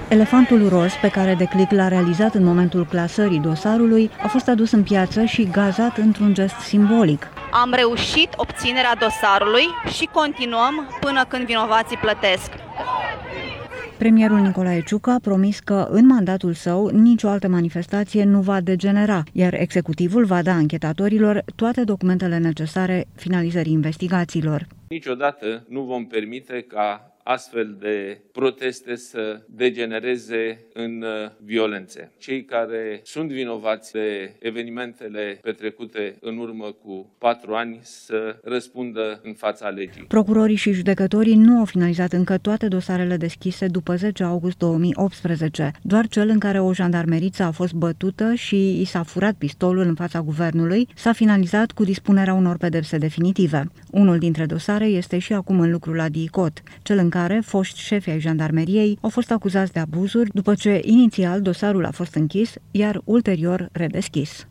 Elefantul roz, pe care Declic l-a realizat în momentul clasării dosarului, a fost adus în piață și gazat într-un gest simbolic. Am reușit obținerea dosarului și continuăm până când vinovații plătesc. Premierul Nicolae Ciucă a promis că în mandatul său nicio altă manifestație nu va degenera, iar executivul va da anchetatorilor toate documentele necesare finalizării investigațiilor. Niciodată nu vom permite ca astfel de proteste să degenereze în violențe. Cei care sunt vinovați de evenimentele petrecute în urmă cu 4 ani să răspundă în fața legii. Procurorii și judecătorii nu au finalizat încă toate dosarele deschise după 10 august 2018. Doar cel în care o jandarmeriță a fost bătută și i s-a furat pistolul în fața guvernului s-a finalizat cu dispunerea unor pedepse definitive. Unul dintre dosare este și acum în lucru la DICOT, cel în care foști șefi ai jandarmeriei au fost acuzați de abuzuri, după ce inițial dosarul a fost închis, iar ulterior redeschis.